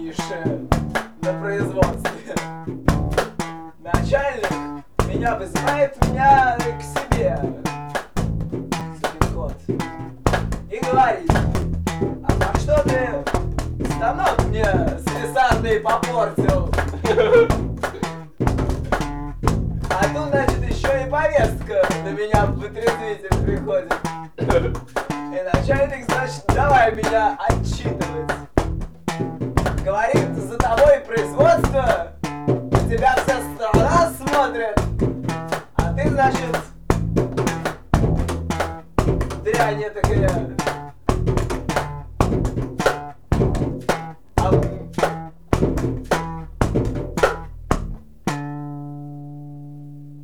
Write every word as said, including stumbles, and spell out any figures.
сидишь э, на производстве. Начальник меня вызывает меня к себе, сукин кот, и говорит: а что ты станок мне слесарный попортил? А тут, значит, еще и повестка на меня в вытрезвитель приходит. И начальник, значит, давай меня отчитывать. Говорит: за тобой производство, на тебя вся страна смотрит, а ты, значит, дрянь такая.